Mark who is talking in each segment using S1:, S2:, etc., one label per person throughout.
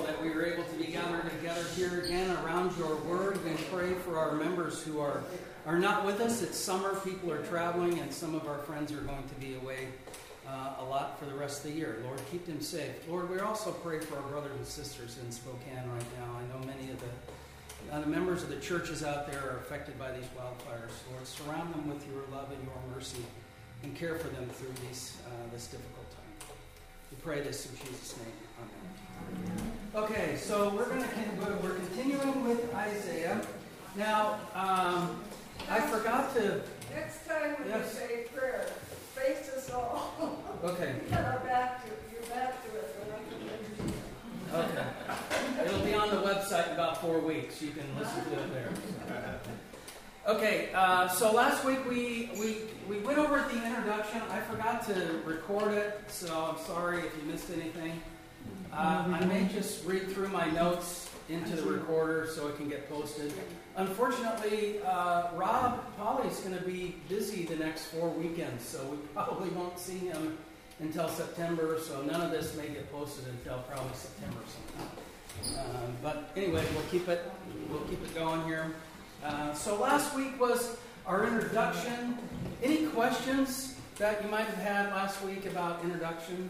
S1: thankful that we were able to be gathered together here again around your word and pray for our members who are not with us. It's summer, people are traveling, and some of our friends are going to be away a lot for the rest of the year. Lord, keep them safe. Lord, we also pray for our brothers and sisters in Spokane right now. I know many of the members of the churches out there are affected by these wildfires. Lord, surround them with your love and your mercy and care for them through this difficult time. We pray this in Jesus' name. Amen. Okay, so we're continuing with Isaiah. Now, I forgot to...
S2: Next time when you say prayer, face us all.
S1: Okay.
S2: You're back to it.
S1: Okay. It'll be on the website in about 4 weeks. You can listen to it there. Okay, so last week we went over the introduction. I forgot to record it, so I'm sorry if you missed anything. I may just read through my notes into the recorder so it can get posted. Unfortunately, Rob Polly's going to be busy the next 4 weekends, so we probably won't see him until September, so none of this may get posted until probably September sometime. But anyway, we'll keep it going here. So last week was our introduction. Any questions that you might have had last week about introduction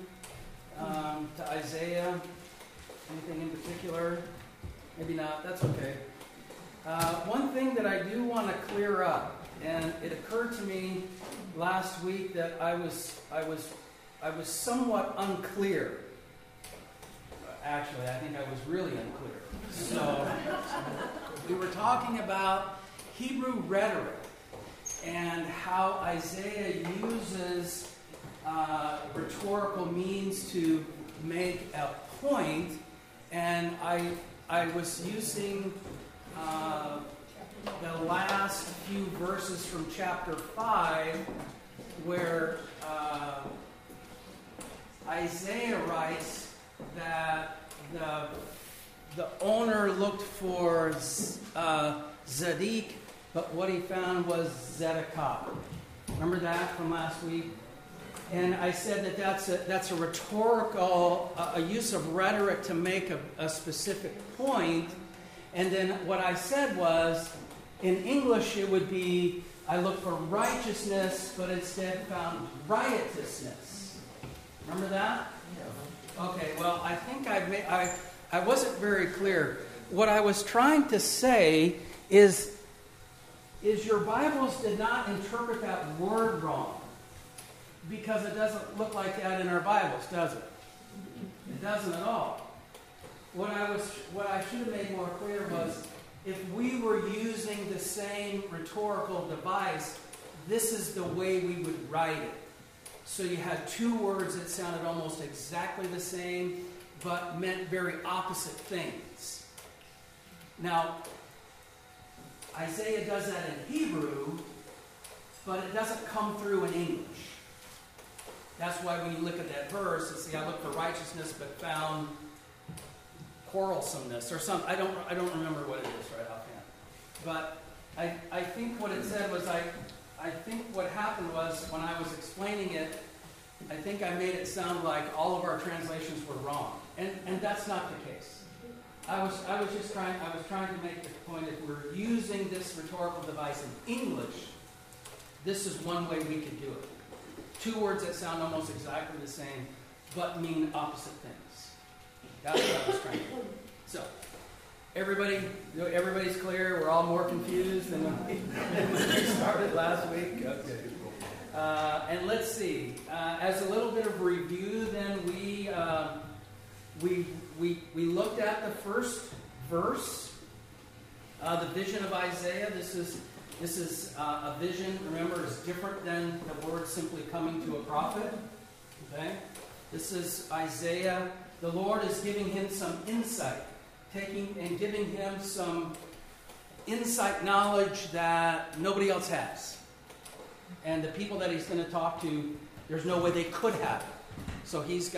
S1: to Isaiah? Anything in particular? Maybe not. That's okay. One thing that I do want to clear up, and it occurred to me last week that I was somewhat unclear. Actually, I think I was really unclear. So we were talking about Hebrew rhetoric and how Isaiah uses rhetorical means to make a point, and I was using the last few verses from chapter 5 where Isaiah writes that the owner looked for Zadik, but what he found was Zedekiah. Remember that from last week? And I said that's a rhetorical, a use of rhetoric to make a specific point. And then what I said was, in English it would be, I looked for righteousness, but instead found riotousness. Remember that? Yeah. Okay, well, I think I wasn't very clear. What I was trying to say is your Bibles did not interpret that word wrong, because it doesn't look like that in our Bibles, does it? It doesn't at all. What I should have made more clear was, if we were using the same rhetorical device, this is the way we would write it. So you had two words that sounded almost exactly the same, but meant very opposite things. Now, Isaiah does that in Hebrew, but it doesn't come through in English. That's why when you look at that verse, it's I looked for righteousness, but found quarrelsomeness or something. I don't remember what it is right offhand. But I think what it said was, I think what happened was, when I was explaining it, I think I made it sound like all of our translations were wrong. And that's not the case. I was trying to make the point, if we're using this rhetorical device in English, this is one way we could do it. Two words that sound almost exactly the same, but mean opposite things. That's what I was trying to do. So, everybody's clear? We're all more confused than when we started last week? Okay. And let's see. As a little bit of review, then we looked at the first verse, the vision of Isaiah. This is a vision. Remember, is different than the word simply coming to a prophet. Okay, this is Isaiah. The Lord is giving him some insight, giving him some insight knowledge that nobody else has. And the people that he's going to talk to, there's no way they could have it. So it's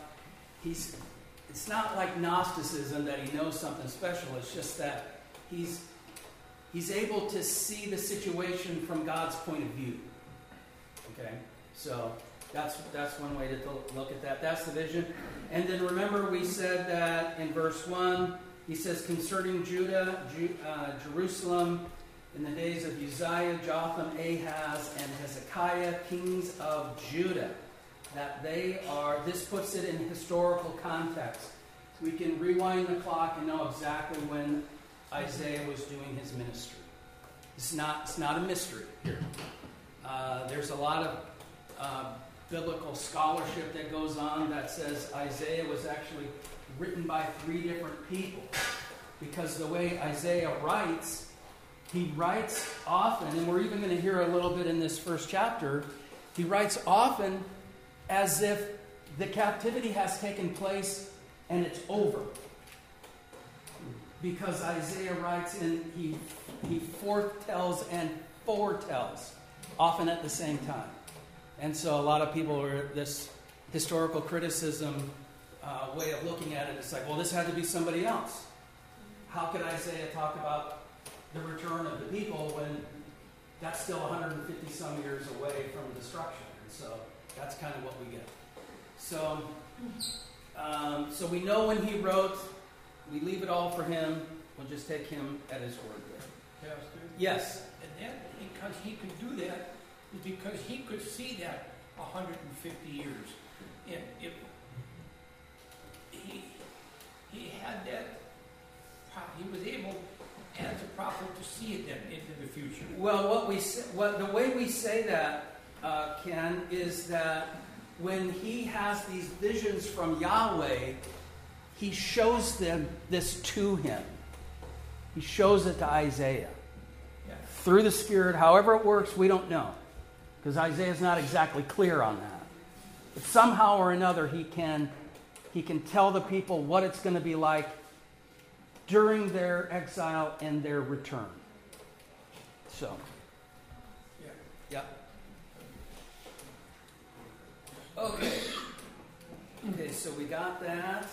S1: not like Gnosticism that he knows something special. It's just that he's able to see the situation from God's point of view. Okay? So That's one way to look at that. That's the vision. And then remember we said that in verse 1, he says, concerning Judah, Jerusalem, in the days of Uzziah, Jotham, Ahaz, and Hezekiah, kings of Judah, that they are, this puts it in historical context. We can rewind the clock and know exactly when Isaiah was doing his ministry. It's not a mystery here. There's a lot of biblical scholarship that goes on that says Isaiah was actually written by 3 different people. Because the way Isaiah writes, he writes often, and we're even going to hear a little bit in this first chapter, he writes often as if the captivity has taken place and it's over. Because Isaiah writes and he foretells and foretells, often at the same time. And so a lot of people are this historical criticism way of looking at it. It's like, well, this had to be somebody else. How could Isaiah talk about the return of the people when that's still 150 some years away from destruction? And so that's kind of what we get. So, so we know when he wrote. We leave it all for him. We'll just take him at his word there.
S3: Pastor?
S1: Yes.
S3: And that, because he could do that, is because he could see that 150 years. And if he had that, he was able, as a prophet, to see it then into the future.
S1: Well, the way we say that, Ken, is that when he has these visions from Yahweh, he shows them this to him. He shows it to Isaiah.
S3: Yeah.
S1: Through the Spirit, however it works, we don't know. Because Isaiah's not exactly clear on that. But somehow or another, he can tell the people what it's going to be like during their exile and their return. So. Yeah. Okay. Okay, so we got that.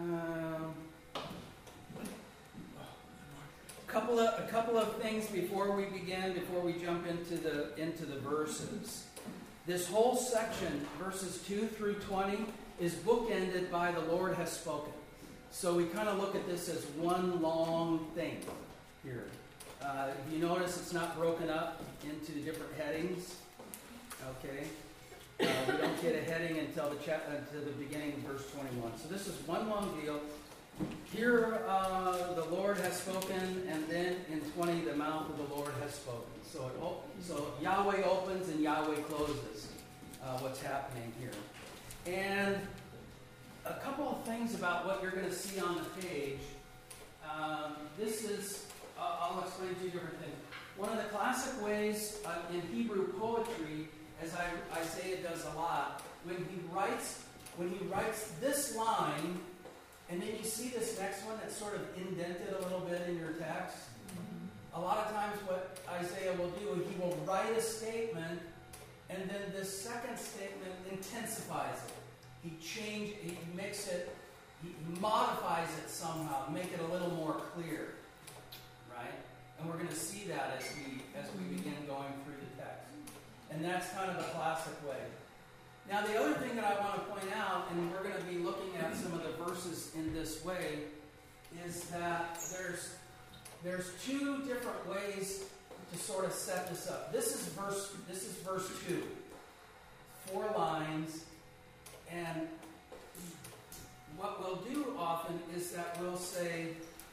S1: A couple of things before we jump into the verses. This whole section, verses 2 through 20, is bookended by the Lord has spoken. So we kind of look at this as one long thing here. If you notice, it's not broken up into different headings. Okay. We don't get a heading until the beginning of verse 21. So this is one long deal. Here, the Lord has spoken, and then in 20, the mouth of the Lord has spoken. So Yahweh opens and Yahweh closes what's happening here. And a couple of things about what you're going to see on the page. This is, I'll explain 2 different things. One of the classic ways in Hebrew poetry, as Isaiah does a lot, when he writes this line, and then you see this next one that's sort of indented a little bit in your text. A lot of times what Isaiah will do, he will write a statement, and then this second statement intensifies it. He makes it, he modifies it somehow, make it a little more clear. Right? And we're going to see that as we begin going through the text. And that's kind of a classic way. Now, the other thing that I want to point out, and we're going to be looking at some of the verses in this way, is that there's 2 different ways to sort of set this up. This is verse 2. 4 lines, and what we'll do often is that we'll say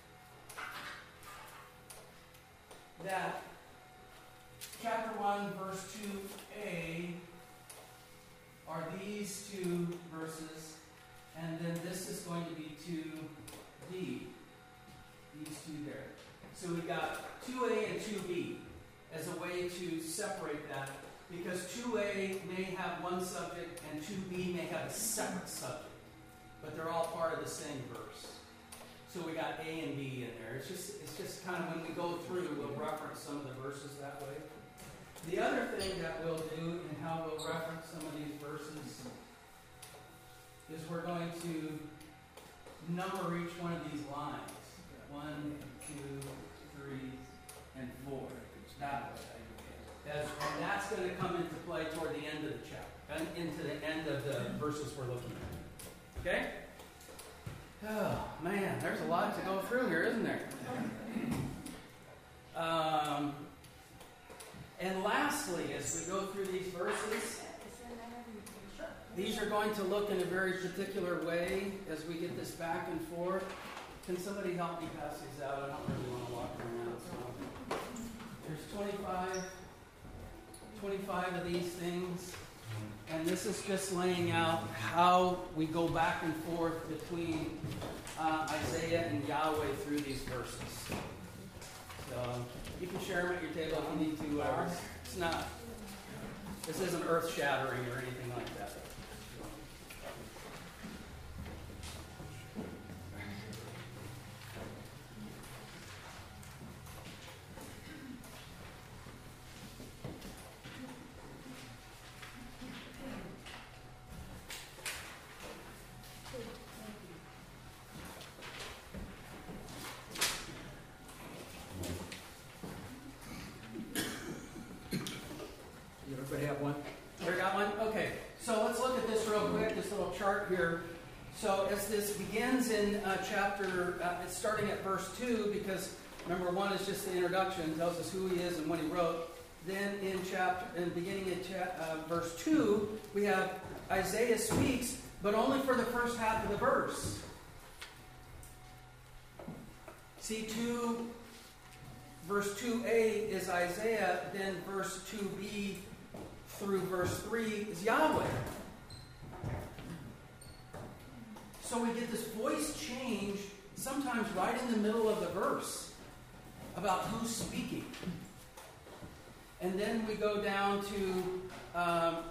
S1: that chapter 1, verse 2a are these 2 verses, and then this is going to be 2b, these 2 there. So we got 2a and 2b as a way to separate that, because 2a may have one subject and 2b may have a separate subject, but they're all part of the same verse. So we got A and B in there. It's just kind of when we go through, we'll reference some of the verses that way. The other thing that we'll do and how we'll reference some of these verses is we're going to number each one of these lines. 1, 2, 3, and 4. That way. And that's going to come into play toward the end of the chapter. into the end of the verses we're looking at. Okay? Oh, man, there's a lot to go through here, isn't there? And lastly, as we go through these verses, these are going to look in a very particular way as we get this back and forth. Can somebody help me pass these out? I don't really want to walk around. So there's 25 of these things. And this is just laying out how we go back and forth between Isaiah and Yahweh through these verses. So you can share them at your table if you need to. It's not. This isn't earth-shattering or anything like that.
S3: Everybody have one?
S1: Everybody got one? Okay. So let's look at this real quick, this little chart here. So as this begins in chapter, it's starting at verse 2, because number 1 is just the introduction, tells us who he is and when he wrote. Then beginning in verse 2, we have Isaiah speaks, but only for the first half of the verse. See, verse 2a is Isaiah, then verse 2b through verse 3 is Yahweh. So we get this voice change sometimes right in the middle of the verse about who's speaking. And then we go down to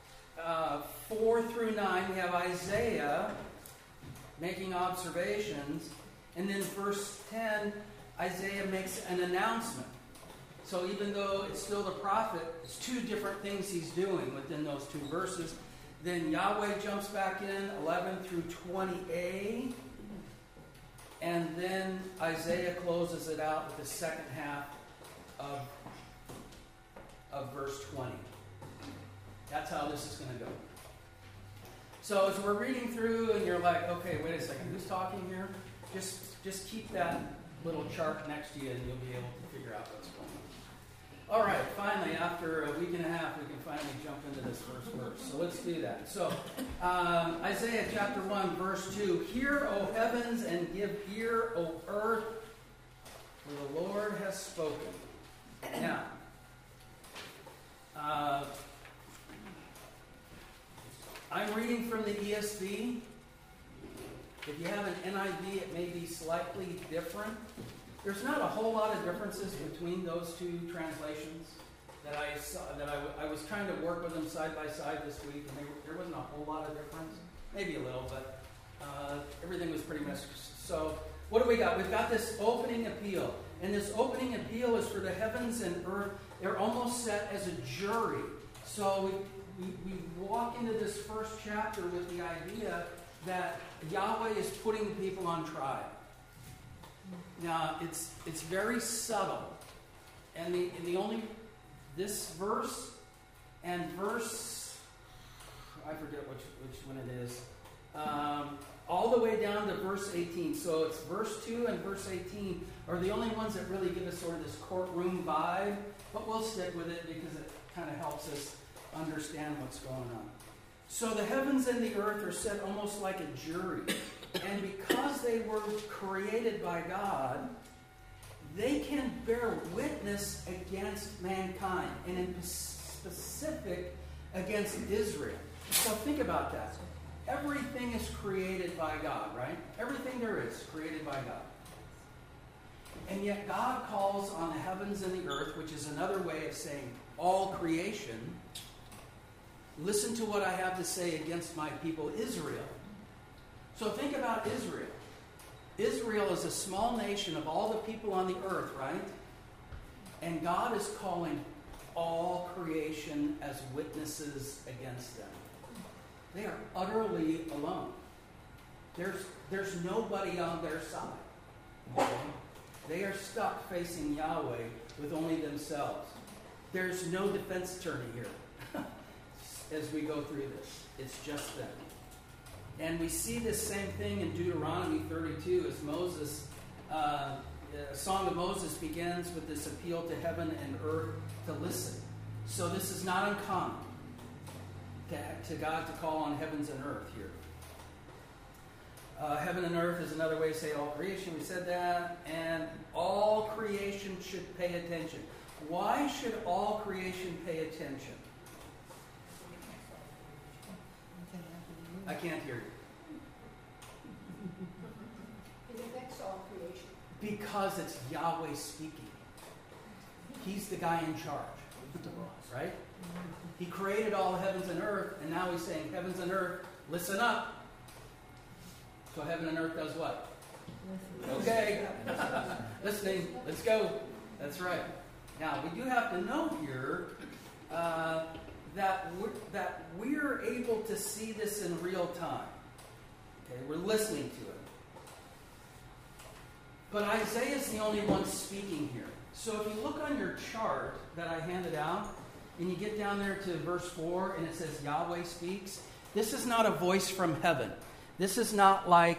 S1: 4 through 9. We have Isaiah making observations. And then verse 10, Isaiah makes an announcement. So even though it's still the prophet, it's two different things he's doing within those two verses. Then Yahweh jumps back in, 11 through 20a. And then Isaiah closes it out with the second half of verse 20. That's how this is going to go. So as we're reading through and you're like, okay, wait a second, who's talking here? Just keep that little chart next to you and you'll be able to figure out what's going on. All right, finally, after a week and a half, we can finally jump into this first verse. So let's do that. So Isaiah chapter 1, verse 2. Hear, O heavens, and give ear, O earth, for the Lord has spoken. Now, I'm reading from the ESV. If you have an NIV, it may be slightly different. There's not a whole lot of differences between those two translations that I saw. I was trying to work with them side by side this week, and there wasn't a whole lot of difference. Maybe a little, but everything was pretty much. So what do we got? We've got this opening appeal, and this opening appeal is for the heavens and earth. They're almost set as a jury. So we walk into this first chapter with the idea that Yahweh is putting people on trial. Now, it's very subtle. And the only, this verse and verse, I forget which one it is, all the way down to verse 18. So it's verse 2 and verse 18 are the only ones that really give us sort of this courtroom vibe. But we'll stick with it because it kind of helps us understand what's going on. So the heavens and the earth are set almost like a jury. And because they were created by God, they can bear witness against mankind, and in specific against Israel. So think about that. Everything is created by God, right? Everything there is created by God. And yet God calls on the heavens and the earth, which is another way of saying all creation. Listen to what I have to say against my people, Israel. So think about Israel. Israel is a small nation of all the people on the earth, right? And God is calling all creation as witnesses against them. They are utterly alone. There's nobody on their side. Okay? They are stuck facing Yahweh with only themselves. There's no defense attorney here. as we go through this. It's just them. And we see this same thing in Deuteronomy 32 as Moses, the Song of Moses begins with this appeal to heaven and earth to listen. So this is not uncommon to God to call on heavens and earth here. Heaven and earth is another way to say all creation. We said that. And all creation should pay attention. Why should all creation pay attention? I can't hear you.
S2: It affects all creation.
S1: Because it's Yahweh speaking. He's the guy in charge. Right? He created all the heavens and earth, and now he's saying, heavens and earth, listen up. So heaven and earth does what? Okay. Listening. Let's go. That's right. Now, we do have to know here that we're able to see this in real time. Okay, we're listening to it. But Isaiah is the only one speaking here. So if you look on your chart that I handed out, and you get down there to verse 4, and it says Yahweh speaks, this is not a voice from heaven. This is not like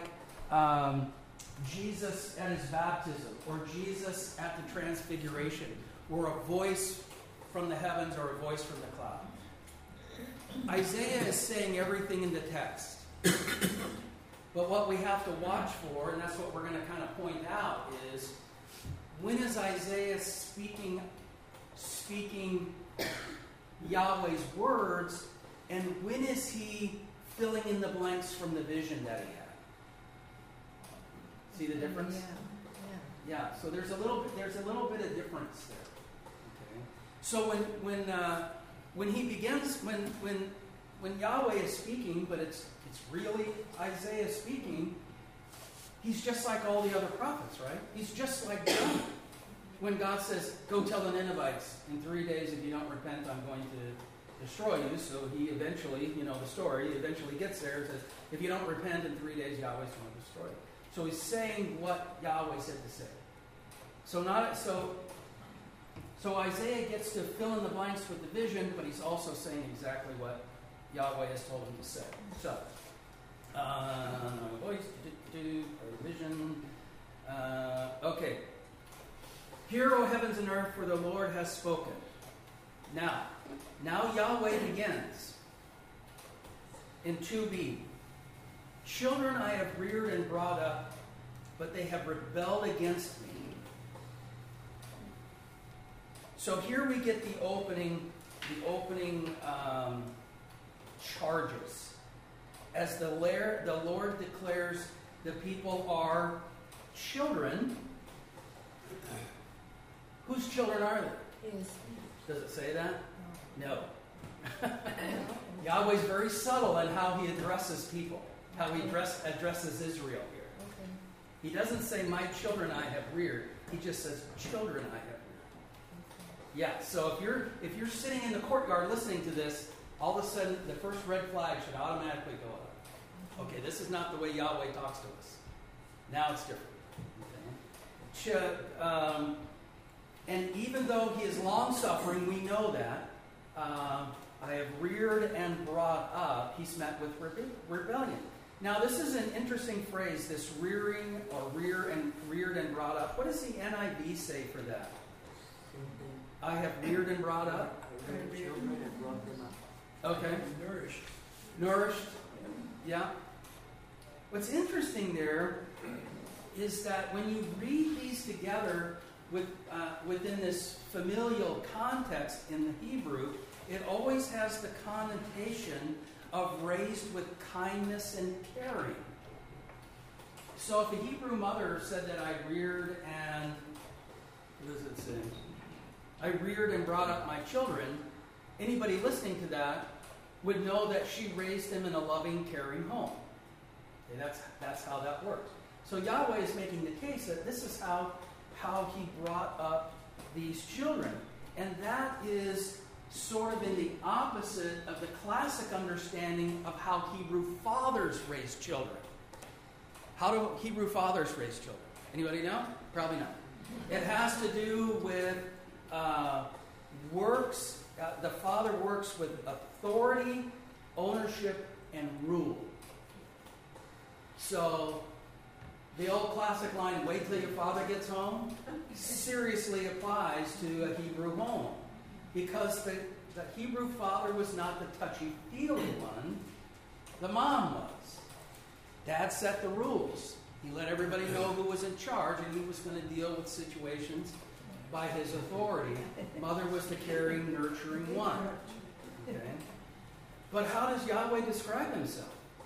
S1: Jesus at his baptism or Jesus at the transfiguration, or a voice from the heavens or a voice from the cloud. Isaiah is saying everything in the text. But what we have to watch for, and that's what we're going to kind of point out, is when is Isaiah speaking Yahweh's words, and when is he filling in the blanks from the vision that he had? See the difference? Yeah. So there's a little bit of difference there. Okay. So when he begins, when Yahweh is speaking, but it's really Isaiah speaking, he's just like all the other prophets, right? He's just like Jonah. When God says, go tell the Ninevites, in 3 days if you don't repent, I'm going to destroy you. So he eventually, the story, he eventually gets there and says, if you don't repent in 3 days, Yahweh's going to destroy you. So he's saying what Yahweh said to say. So Isaiah gets to fill in the blanks with the vision, but he's also saying exactly what Yahweh has told him to say. So, voice, vision. Okay. Hear, O heavens and earth, for the Lord has spoken. Now Yahweh begins in 2b. Children I have reared and brought up, but they have rebelled against me. So here we get the opening charges. As the Lord declares the people are children. Whose children are they? Does it say that? No. Yahweh's very subtle in how he addresses people, how he addresses Israel here.
S4: Okay.
S1: He doesn't say, my children I have reared. He just says, children I have reared. Yeah, so if you're sitting in the courtyard listening to this, all of a sudden the first red flag should automatically go up. Okay, this is not the way Yahweh talks to us. Now it's different. Okay. And even though he is long-suffering, we know that. I have reared and brought up. He's met with rebellion. Now, this is an interesting phrase, this rearing or reared and brought up. What does the NIV say for that? I have reared and brought up. Okay. Nourished. Yeah. What's interesting there is that when you read these together within this familial context in the Hebrew, it always has the connotation of raised with kindness and caring. So if a Hebrew mother said that I reared and, what does it say? I reared and brought up my children, anybody listening to that would know that she raised them in a loving, caring home. Okay, that's how that works. So Yahweh is making the case that this is how he brought up these children. And that is sort of in the opposite of the classic understanding of how Hebrew fathers raise children. How do Hebrew fathers raise children? Anybody know? Probably not. It has to do with works. The father works with authority, ownership, and rule. So, the old classic line, wait till your father gets home, seriously applies to a Hebrew home. Because the Hebrew father was not the touchy-feely one, the mom was. Dad set the rules. He let everybody know who was in charge, and he was going to deal with situations by his authority. Mother was the caring, nurturing one. Okay? But how does Yahweh describe himself?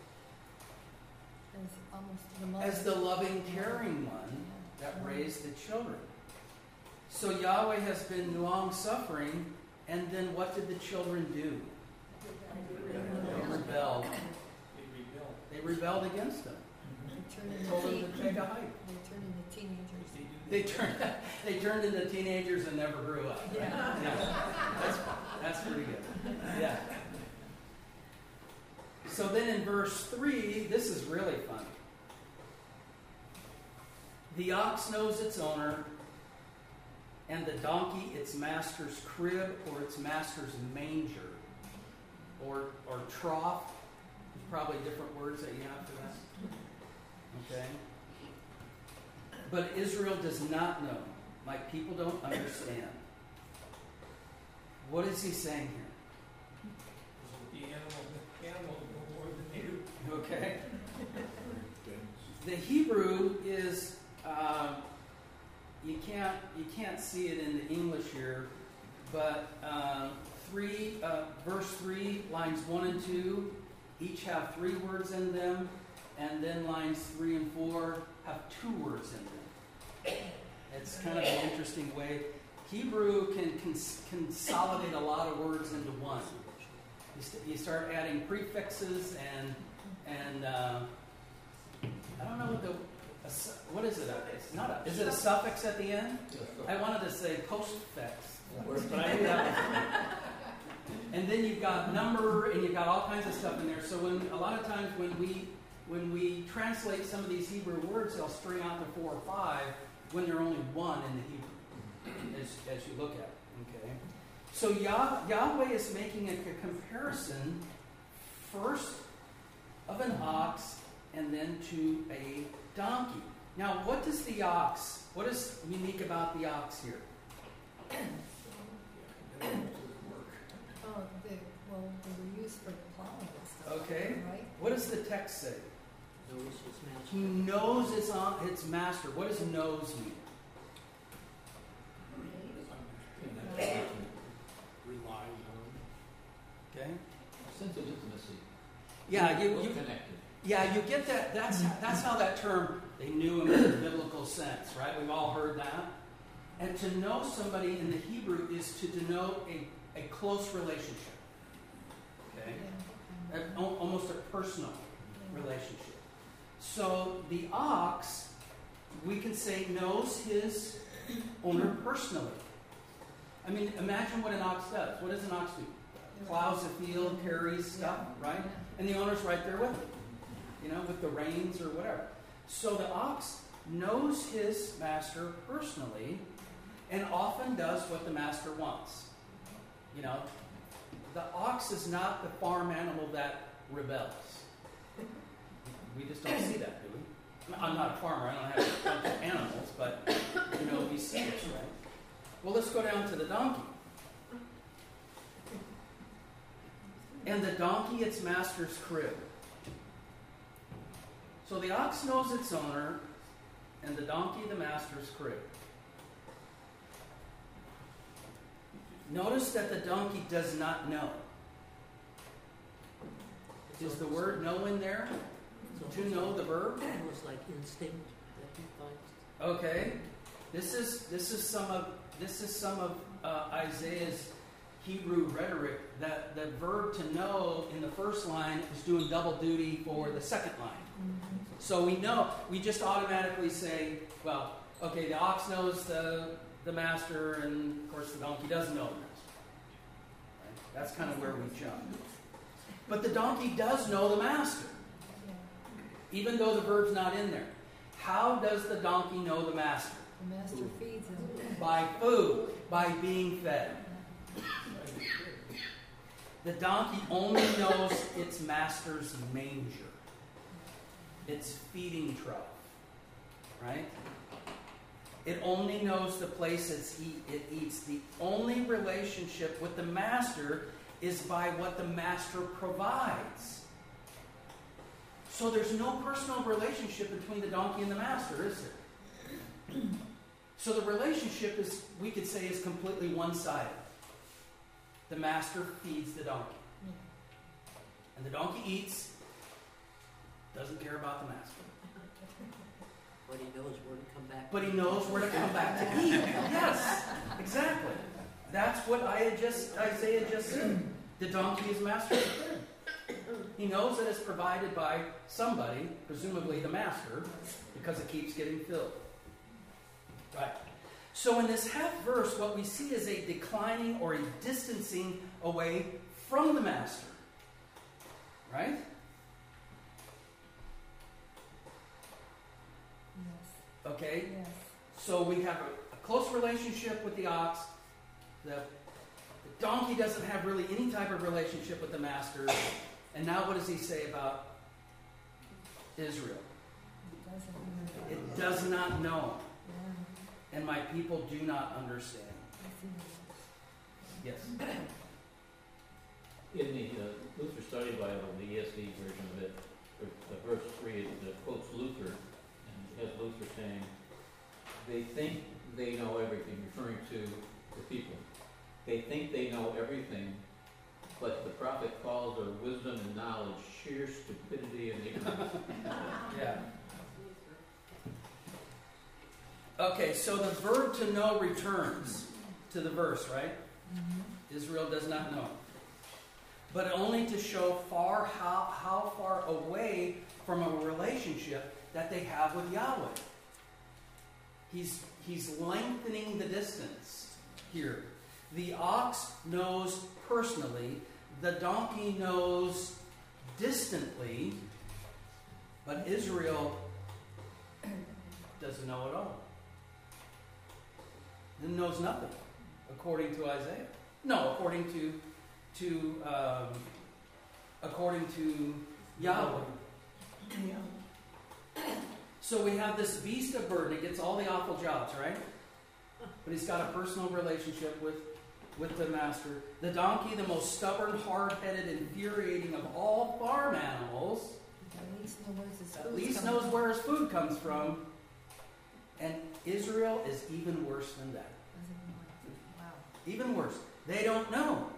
S1: As the loving, caring one that raised the children. So Yahweh has been long-suffering, and then what did the children do? They rebelled. They rebelled against him. They told him to take a hike.
S4: They turned into teenagers.
S1: They turned into teenagers and never grew up. Right? Yeah. That's pretty good. Yeah. So then in verse 3, this is really funny. The ox knows its owner, and the donkey its master's crib or its master's manger, or trough. There's probably different words that you have for that. Okay? But Israel does not know. My people don't understand. What is he saying here?
S3: The animal know more than they do.
S1: Okay? The Hebrew is, you can't see it in the English here, but verse 3, lines 1 and 2, each have 3 words in them, and then lines 3 and 4 have 2 words in them. It's kind of an interesting way. Hebrew can consolidate a lot of words into one. You start adding prefixes and I don't know what is it? It's not is it a suffix at the end? I wanted to say postfix, but I knew that was. And then you've got number, and you've got all kinds of stuff in there. So a lot of times when we translate some of these Hebrew words, they'll string out to 4 or 5 when they're only 1 in the Hebrew, as you look at it. Okay. So Yahweh is making a comparison first of an ox and then to a donkey. Now, what is unique about the ox here?
S4: They were used for plowing and stuff.
S1: Okay.
S4: Right?
S1: What does the text say? He knows its master. What does knows mean?
S5: Relies on.
S1: Okay.
S5: A sense of intimacy.
S1: Yeah, you
S5: connected.
S1: Yeah, you get that. That's how that term, they knew him in the biblical sense, right? We've all heard that. And to know somebody in the Hebrew is to denote a close relationship. Okay? Almost a personal relationship. So the ox, we can say, knows his owner personally. I mean, imagine what an ox does. What does an ox do? Plows the field, carries stuff, right? And the owner's right there with him, with the reins or whatever. So the ox knows his master personally and often does what the master wants. The ox is not the farm animal that rebels. We just don't see that, do we? I'm not a farmer. I don't have a bunch of animals, but, we see this, right? Well, let's go down to the donkey. And the donkey its master's crib. So the ox knows its owner, and the donkey the master's crib. Notice that the donkey does not know. Is the word know in there? To know the verb?
S6: Almost like instinct that he finds.
S1: Okay. This is some of Isaiah's Hebrew rhetoric, that the verb to know in the first line is doing double duty for the second line. Mm-hmm. So we just automatically say, well, okay, the ox knows the master, and of course the donkey doesn't know the master. Right? That's kind of where we jump. But the donkey does know the master, even though the verb's not in there. How does the donkey know the master?
S4: The master feeds him.
S1: By food, by being fed. The donkey only knows its master's manger, its feeding trough, right? It only knows the place it eats. The only relationship with the master is by what the master provides. So there's no personal relationship between the donkey and the master, is there? So the relationship is, we could say, is completely one-sided. The master feeds the donkey. And the donkey eats, doesn't care about the master.
S6: But he knows where to come back.
S1: But he knows where to come back to eat. Yes, exactly. That's what Isaiah just said. The donkey is master. He knows that it's provided by somebody, presumably the master, because it keeps getting filled. Right. So in this half verse, what we see is a declining or a distancing away from the master. Right?
S4: Yes.
S1: Okay?
S4: Yes.
S1: So we have a close relationship with the ox. The donkey doesn't have really any type of relationship with the master. And now what does he say about Israel? It does not know. And my people do not understand. Yes?
S5: In the Luther Study Bible, the ESV version of it, verse 3, it quotes Luther, and has Luther saying, they think they know everything, referring to the people. They think they know everything, but the prophet calls their wisdom and knowledge sheer stupidity and ignorance.
S1: Yeah. Okay, so the verb to know returns to the verse, right? Mm-hmm. Israel does not know. But only to show how far away from a relationship that they have with Yahweh. He's lengthening the distance here. The ox knows personally, the donkey knows distantly, but Israel doesn't know at all. Then knows nothing, according to Isaiah. No, according to Yahweh. So we have this beast of burden. It gets all the awful jobs, right? But he's got a personal relationship with the master. The donkey, the most stubborn, hard-headed, infuriating of all farm animals, at least knows where his food comes from. And Israel is even worse than that.
S4: Wow.
S1: Even worse. They don't know.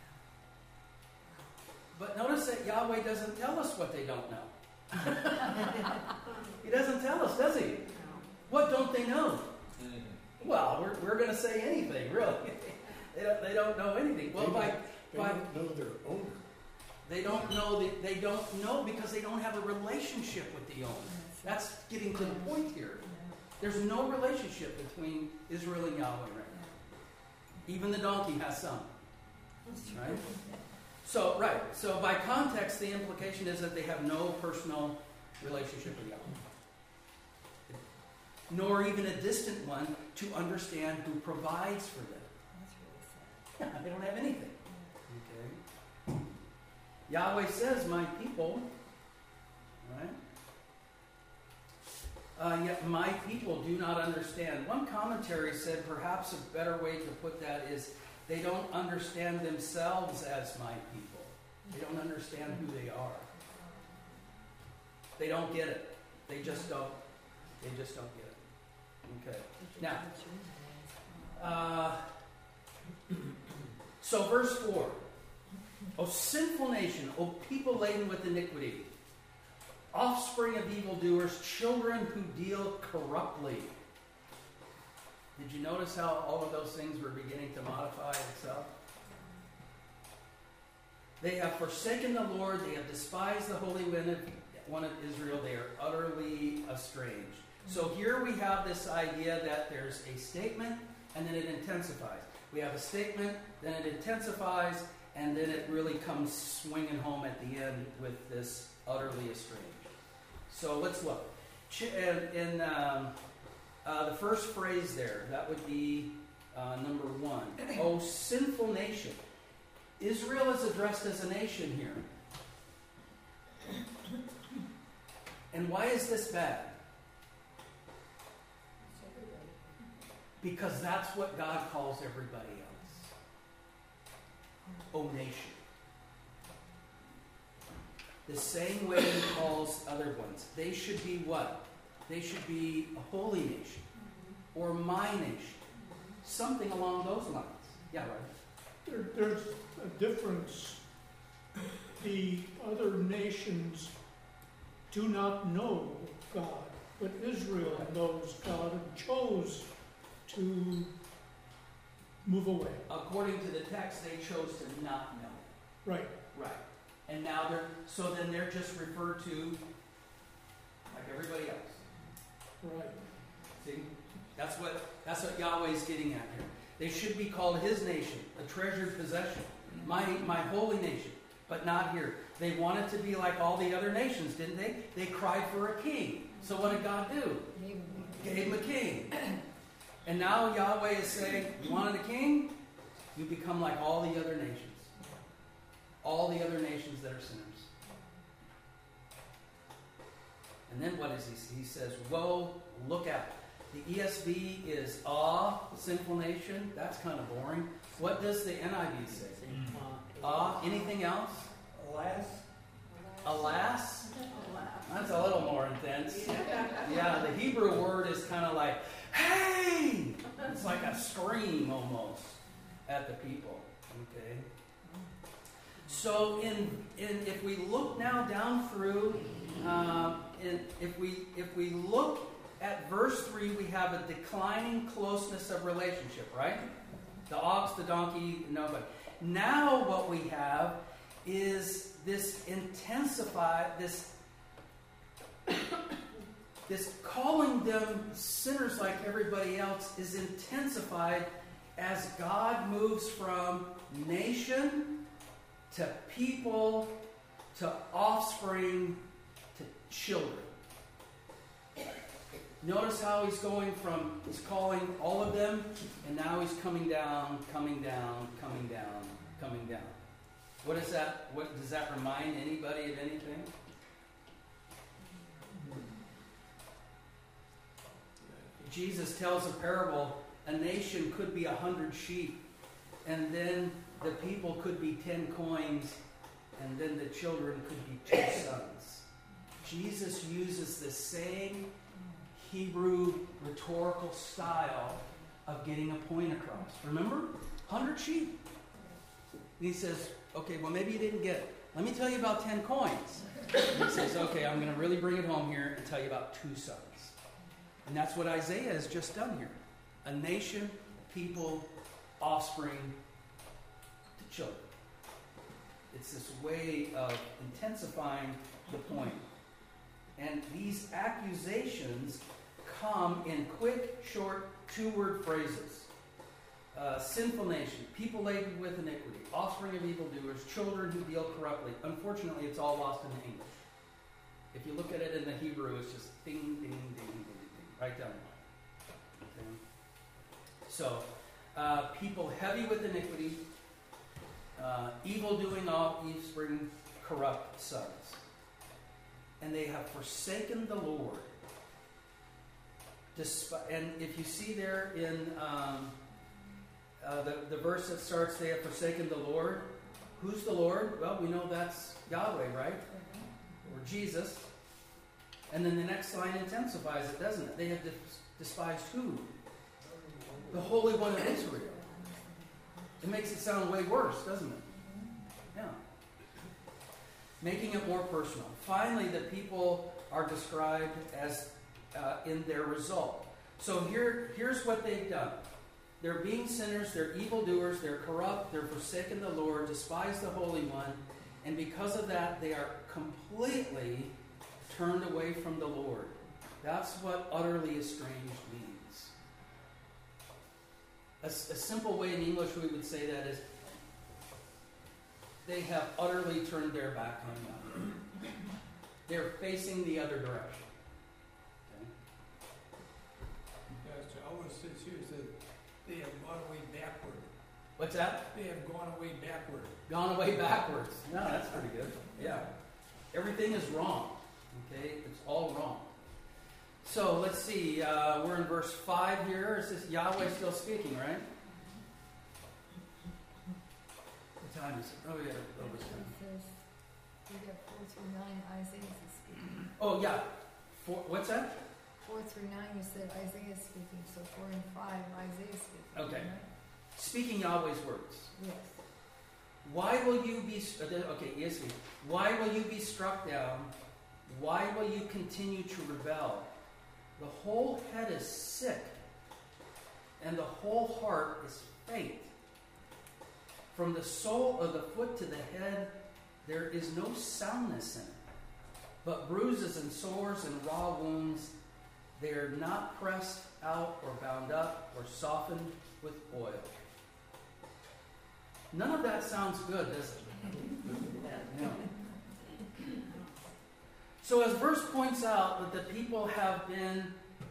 S1: But notice that Yahweh doesn't tell us what they don't know. He doesn't tell us, does he? What don't they know? Well, we're going to say anything, really. They don't know anything. Well,
S7: they don't know their owner.
S1: They don't know because they don't have a relationship with the owner. That's getting to the point here. There's no relationship between Israel and Yahweh right now. Even the donkey has some. Right? So by context, the implication is that they have no personal relationship with Yahweh. Nor even a distant one to understand who provides for them. Yeah, they don't have anything. Okay. Yahweh says, my people, right? Yet my people do not understand. One commentary said perhaps a better way to put that is they don't understand themselves as my people. They don't understand who they are. They don't get it. They just don't. They just don't get it. Okay. Now, so verse 4. O sinful nation, O people laden with iniquity, offspring of evildoers, children who deal corruptly. Did you notice how all of those things were beginning to modify itself? They have forsaken the Lord. They have despised the Holy One of Israel. They are utterly estranged. So here we have this idea that there's a statement and then it intensifies. We have a statement, then it intensifies, and then it really comes swinging home at the end with this utterly estranged. So let's look. In the first phrase there, that would be number 1. O sinful nation. Israel is addressed as a nation here. And why is this bad? Because that's what God calls everybody else. O nation. The same way He calls other ones. They should be what? They should be a holy nation. Or my nation. Something along those lines. Yeah, right.
S8: There's a difference. The other nations do not know God, but Israel knows God and chose to move away.
S1: According to the text, they chose to not know.
S8: Right.
S1: Right. And now they're just referred to like everybody else.
S8: Right.
S1: See? That's what Yahweh's getting at here. They should be called His nation, a treasured possession, my holy nation, but not here. They wanted to be like all the other nations, didn't they? They cried for a king. So what did God do? Gave him a king. And now Yahweh is saying, you wanted a king? You become like all the other nations. All the other nations that are sinners. And then what is he? He says, woe, look out. The ESV is sinful nation. That's kind of boring. What does the NIV say? Anything else? Alas? That's a little more intense. Yeah, the Hebrew word is kind of like, hey! It's like a scream almost at the people. Okay? So if we look now down through, if we look at verse 3, we have a declining closeness of relationship, right? The ox, the donkey, nobody. Now what we have is this this calling them sinners like everybody else is intensified as God moves from nation to people to offspring to children. Notice how he's calling all of them, and now he's coming down, coming down, coming down, coming down. What is that? What does that remind anybody of anything? Jesus tells a parable, a nation could be 100 sheep, and then the people could be 10 coins, and then the children could be 2 sons. Jesus uses the same Hebrew rhetorical style of getting a point across. Remember? 100 sheep. And he says, okay, well maybe you didn't get it. Let me tell you about 10 coins. And he says, okay, I'm going to really bring it home here and tell you about 2 sons. And that's what Isaiah has just done here. A nation, people, offspring, to children. It's this way of intensifying the point. And these accusations come in quick, short, 2-word phrases. Sinful nation, people laden with iniquity, offspring of evildoers, children who deal corruptly. Unfortunately, it's all lost in the English. If you look at it in the Hebrew, it's just ding, ding, ding, ding, ding, right down the line. Okay? So, people heavy with iniquity, evil-doing offspring, corrupt sons. And they have forsaken the Lord. And if you see there in the verse that starts, they have forsaken the Lord. Who's the Lord? Well, we know that's Yahweh, right? Or Jesus. And then the next line intensifies it, doesn't it? They have despised who? The Holy One of Israel. It makes it sound way worse, doesn't it? Yeah. Making it more personal. Finally, the people are described as in their result. So here's what they've done. They're being sinners, they're evildoers, they're corrupt, they're forsaken the Lord, despise the Holy One, and because of that, they are completely turned away from the Lord. That's what utterly estranged means. A simple way in English we would say that is, they have utterly turned their back on God. They're facing the other direction.
S3: Pastor Alwyn says here is that they have gone way backward.
S1: What's that?
S3: They have gone away backward.
S1: Gone away backwards. No, that's pretty good. Yeah. Everything is wrong. Okay? It's all wrong. So let's see. We're in verse 5 here. Is this Yahweh still speaking, right? What time is it? Oh, yeah.
S4: It says, we got 4 through 9, Isaiah is speaking.
S1: Oh, yeah. What's that?
S4: 4 through 9, you said Isaiah is speaking, so 4 and 5, Isaiah is speaking.
S1: Okay.
S4: right?
S1: Speaking Yahweh's words.
S4: Yes.
S1: Why will you be, okay, ESV. Why will you be struck down? Why will you continue to rebel? The whole head is sick, and the whole heart is faint. From the sole of the foot to the head, there is no soundness in it, but bruises and sores and raw wounds. They are not pressed out or bound up or softened with oil. None of that sounds good, does it? No. So as verse points out that the people have been,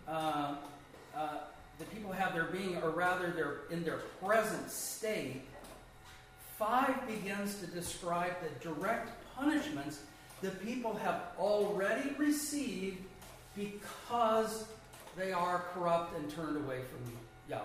S1: their being, or rather they're in their present state, 5 begins to describe the direct punishments the people have already received because they are corrupt and turned away from Yahweh.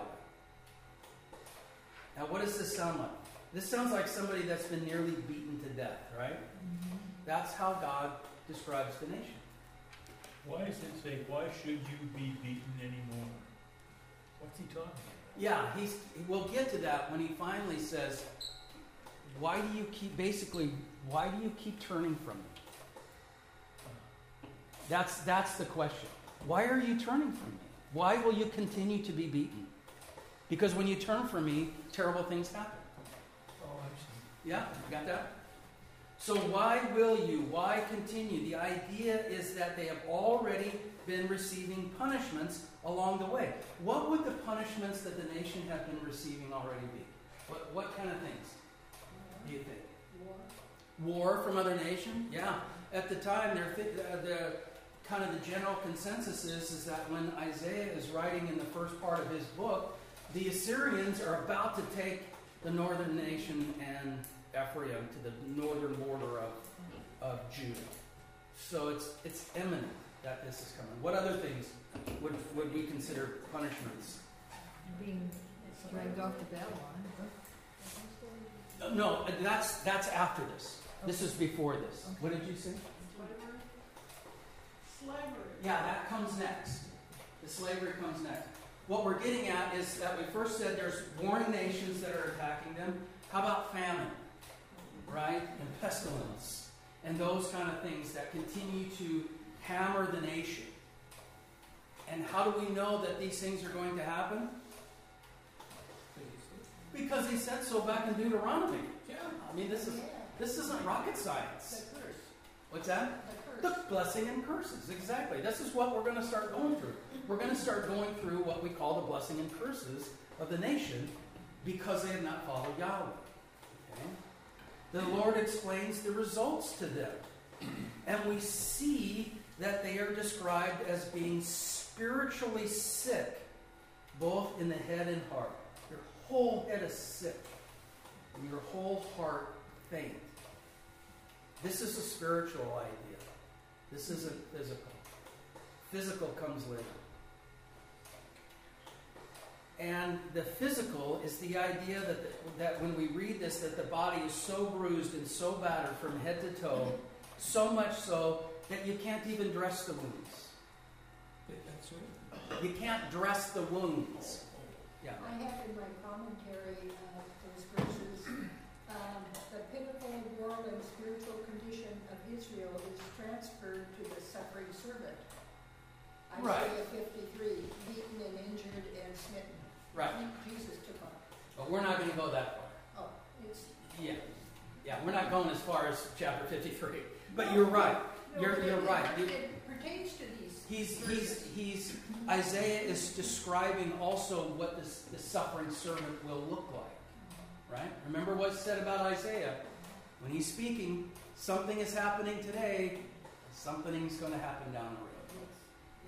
S1: Now, what does this sound like? This sounds like somebody that's been nearly beaten to death, right?
S4: Mm-hmm.
S1: That's how God describes the nation.
S9: Why does it say, why should you be beaten anymore? What's he talking about?
S1: Yeah, we'll get to that when he finally says, why do you keep turning from me? That's the question. Why are you turning from me? Why will you continue to be beaten? Because when you turn from me, terrible things happen.
S3: Oh, I see.
S1: Yeah, you got that? So why will you? Why continue? The idea is that they have already been receiving punishments along the way. What would the punishments that the nation have been receiving already be? What kind of things do you think? War from other nations? Yeah. At the time, the kind of the general consensus is that when Isaiah is writing in the first part of his book, the Assyrians are about to take the northern nation and Ephraim to the northern border of Judah. So it's imminent that this is coming. What other things would we consider punishments?
S4: Being dragged off to Babylon.
S1: No, that's after this. This is before this.
S4: Okay.
S1: What did you say?
S2: Slavery.
S1: Yeah, that comes next. The slavery comes next. What we're getting at is that we first said there's warring nations that are attacking them. How about famine? Right? And pestilence. And those kind of things that continue to hammer the nation. And how do we know that these things are going to happen? Because he said so back in Deuteronomy.
S3: Yeah.
S1: I mean, this isn't rocket science.
S2: The curse.
S1: What's that?
S2: The curse.
S1: The blessing and curses, exactly. This is what we're going to start going through. We're going to start going through what we call the blessing and curses of the nation because they have not followed Yahweh. Okay? The Lord explains the results to them. And we see that they are described as being spiritually sick, both in the head and heart. Your whole head is sick, and your whole heart faint. This is a spiritual idea. This isn't physical. Physical comes later. And the physical is the idea that when we read this, that the body is so bruised and so battered from head to toe, so much so that you can't even dress the wounds.
S3: That's right.
S1: You can't dress the wounds. Yeah.
S2: I have in my commentary those verses, the pinnacle moral and spiritual condition of Israel is transferred to the suffering servant.
S1: Right.
S2: Isaiah 53, beaten and injured and smitten.
S1: Right.
S2: Jesus took on.
S1: But we're not going to go that far.
S2: Oh, it's...
S1: Yeah, we're not going as far as chapter 53. But you're right. You're right.
S2: It pertains to these verses.
S1: Isaiah is describing also what the suffering servant will look like. Right? Remember what's said about Isaiah. When he's speaking, something is happening today, something's going to happen down the road.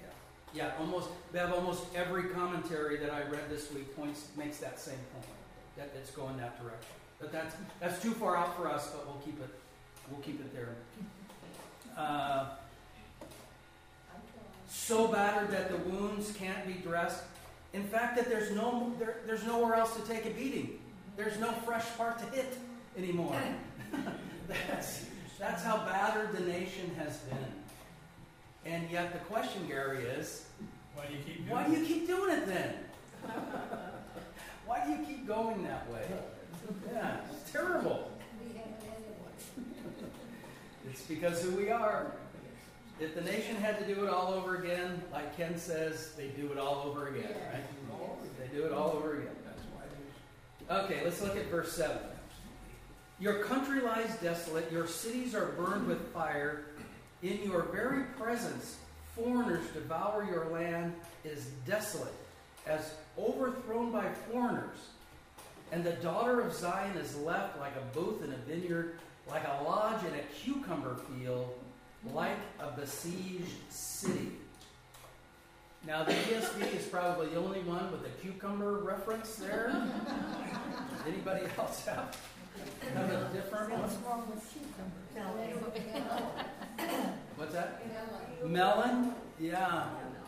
S1: Yeah, almost every commentary that I read this week makes that same point. that it's going that direction. But that's too far out for us, but we'll keep it there. So battered that the wounds can't be dressed. In fact, that there's nowhere else to take a beating. There's no fresh part to hit anymore. That's how battered the nation has been. And yet the question, Gary, is,
S9: Why do you keep doing
S1: why do you keep doing it then? Why do you keep going that way? Yeah, it's terrible.
S2: We haven't ended.
S1: It's because who we are. If the nation had to do it all over again, like Ken says, they do it all over again, right? They do it all over again. Okay, let's look at verse 7. Your country lies desolate, your cities are burned with fire. In your very presence, foreigners devour your land. It is desolate, as overthrown by foreigners. And the daughter of Zion is left like a booth in a vineyard, like a lodge in a cucumber field, like a besieged city. Now, the ESV is probably the only one with a cucumber reference there. Anybody else have a different one?
S4: What's wrong with cucumbers?
S1: What's that? Melon? Yeah.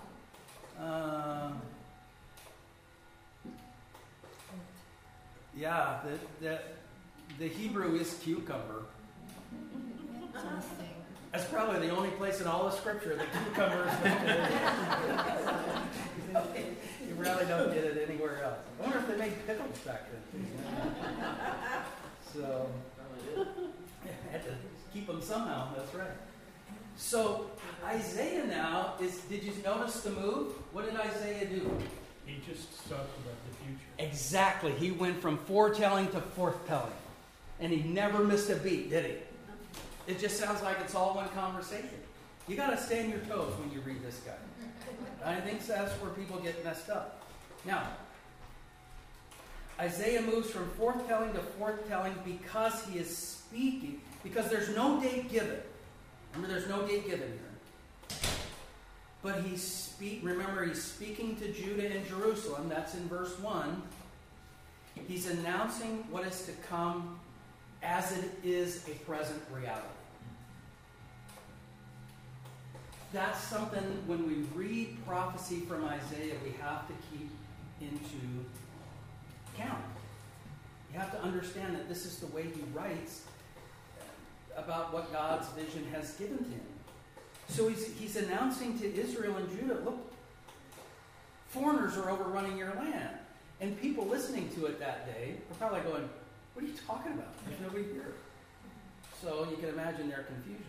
S1: Yeah, the Hebrew is cucumber.
S4: Interesting.
S1: That's probably the only place in all of Scripture that cucumber is mentioned. You really don't get it anywhere else. I wonder if they made pickles back then. So, had to keep them somehow, that's right. So, Isaiah now did you notice the move? What did Isaiah do?
S9: He just talked about the future.
S1: Exactly. He went from foretelling to forthtelling. And he never missed a beat, did he? It just sounds like it's all one conversation. You got to stay on your toes when you read this guy. I think that's where people get messed up. Now, Isaiah moves from foretelling to forthtelling because he is speaking, because there's no date given. Remember, there's no date given here. But he's speaking to Judah and Jerusalem. That's in verse 1. He's announcing what is to come as it is a present reality. That's something, when we read prophecy from Isaiah, we have to keep into account. You have to understand that this is the way he writes about what God's vision has given to him. So he's announcing to Israel and Judah, look, foreigners are overrunning your land. And people listening to it that day are probably going, what are you talking about? There's nobody here. So you can imagine their confusion.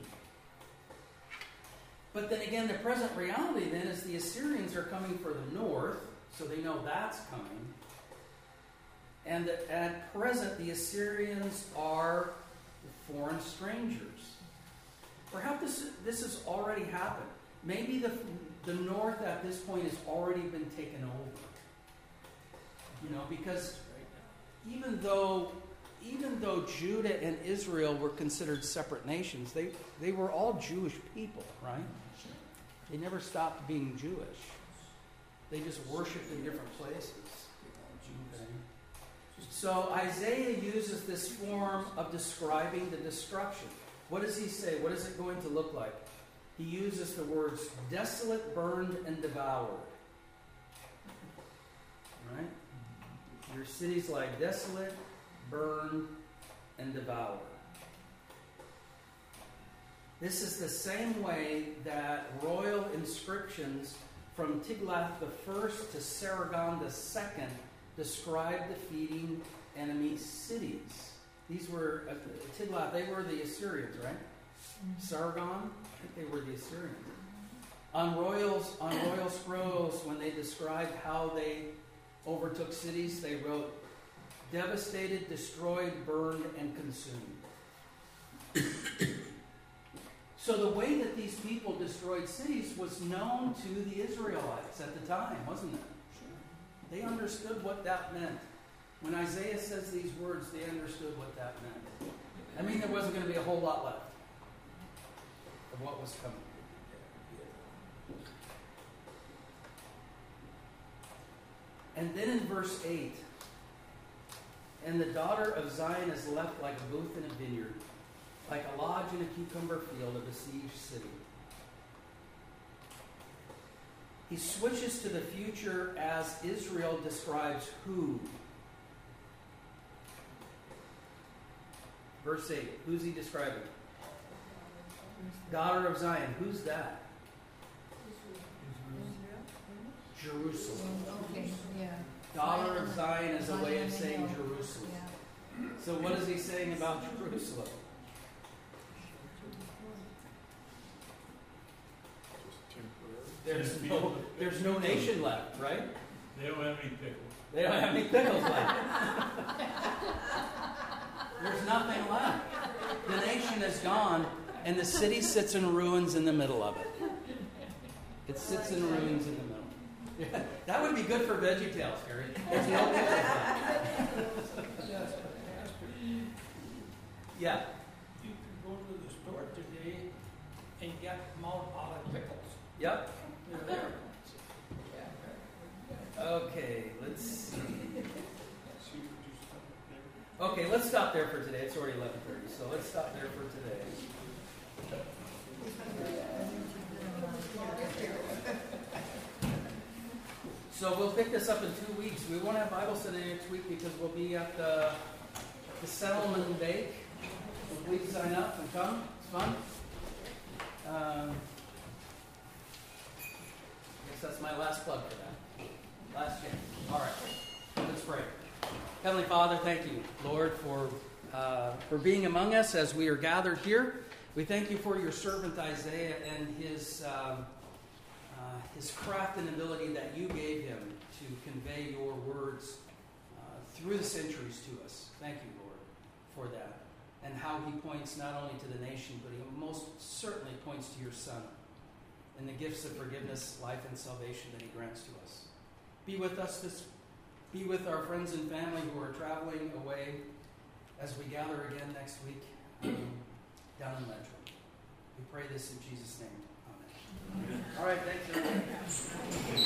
S1: But then again, the present reality then is the Assyrians are coming for the north, so they know that's coming. And that at present, the Assyrians are foreign strangers. Perhaps this has already happened. Maybe the north at this point has already been taken over. You know, because even though Judah and Israel were considered separate nations, they were all Jewish people, right? They never stopped being Jewish. They just worshipped in different places. Okay. So Isaiah uses this form of describing the destruction. What does he say? What is it going to look like? He uses the words desolate, burned, and devoured. Right? Your cities lie desolate, burned, and devoured. This is the same way that royal inscriptions from Tiglath I to Sargon II describe defeating enemy cities. These were, Tiglath, they were the Assyrians, right? Sargon, I think they were the Assyrians. On royal scrolls, when they described how they overtook cities, they wrote, devastated, destroyed, burned, and consumed. So the way that these people destroyed cities was known to the Israelites at the time, wasn't it? They understood what that meant. When Isaiah says these words, they understood what that meant. I mean, there wasn't going to be a whole lot left of what was coming. And then in verse 8, And the daughter of Zion is left like a booth in a vineyard, like a lodge in a cucumber field, a besieged city. He switches to the future as Israel describes who? Verse 8. Who's he describing? Daughter of Zion. Who's that? Jerusalem.
S4: Okay, yeah.
S1: Daughter of Zion is a way of saying Jerusalem.
S4: Yeah.
S1: So what is he saying about Jerusalem?
S7: Just temporary.
S1: There's no nation left, right?
S9: They don't have any pickles.
S1: They don't have any pickles left. There's nothing left. The nation is gone, and the city sits in ruins in the middle of it. It sits in ruins in the middle. Yeah, that would be good for VeggieTales, Harry. There's no pickles left. Yeah.
S3: You could go to the store today and get Mount Olive pickles.
S1: Yep.
S3: They're there.
S1: Okay, let's see. Okay, let's stop there for today. It's already 11:30, so let's stop there for today. So we'll pick this up in 2 weeks. We won't have Bible study next week because we'll be at the Settlement Bake. So please sign up and come. It's fun. I guess that's my last plug for that. Last chance. All right. Let's pray. Heavenly Father, thank you, Lord, for being among us as we are gathered here. We thank you for your servant Isaiah and his craft and ability that you gave him to convey your words through the centuries to us. Thank you, Lord, for that. And how he points not only to the nation, but he most certainly points to your Son and the gifts of forgiveness, life, and salvation that he grants to us. Be with us be with our friends and family who are traveling away as we gather again next week down in Ledger. We pray this in Jesus' name. Amen. All right, thanks, everybody.